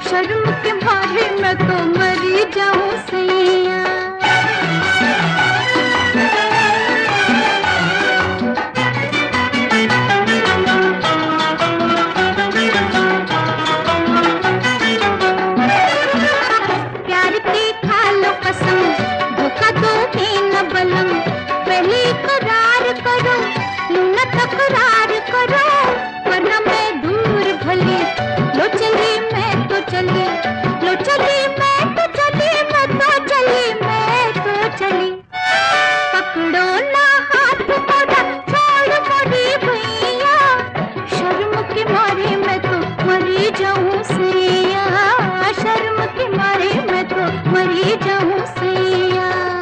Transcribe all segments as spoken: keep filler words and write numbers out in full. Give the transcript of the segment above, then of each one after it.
शर्म के मारे मैं तो मरी जाऊं सैया। प्यार की खा लो कसम, धोखा दो ही न बलम, पहले करार करो, न तकरार करो, वरना मैं दूर भली। लो चली मैं तो चली, लो चली मैं तो चली, मैं तो चली मैं तो चली। पकड़ो ना हाथ मोड़ा, छोड़ मोड़ी भैया, शर्म के मारे मैं तो मरी जाऊं सैया, शर्म के मारे मैं तो मरी जाऊं सैया।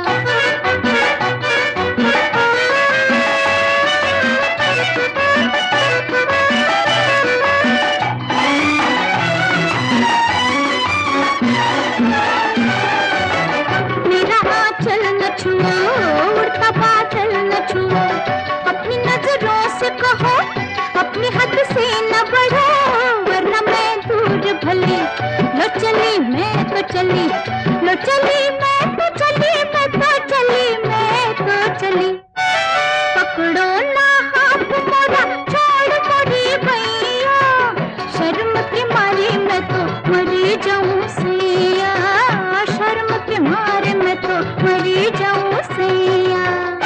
मेरा आंचल न छुओ, उड़ता बादल न छुओ, अपनी नजरों से कहो, अपनी हद से न बढ़ो, वरना मैं दूर भली। लो चली मैं तो चली, लो चली मैं तो चली, मैं तो चली मैं तो चली। पकड़ो ना हाथ मोड़ा, छोड़ मोड़ी भैया, शर्म के मारे मैं तो मरी जाऊं सैया, शर्म के मारे मैं तो मरी जाऊं सैया।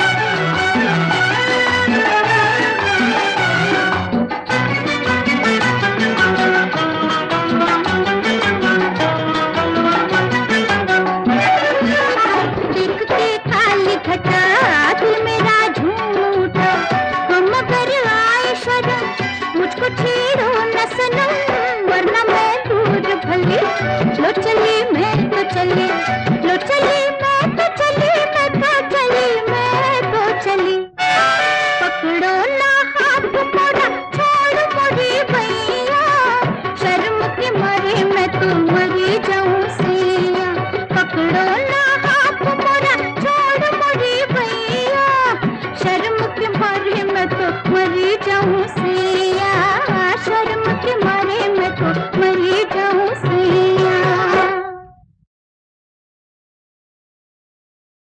देखते काली घटा, दिल मेरा झूम उठा, हम अगर आए शर्म, मुझको छेड़ो न सनम, वरना मैं दूर भली। लो चली मैं तो चली, लो चली मैं तो चली, मैं तो चली मैं तो चली। पकड़ो ना हाथ मोड़ा, छोड़ मोड़ी भैया, शर्म के मारे मैं तो मरी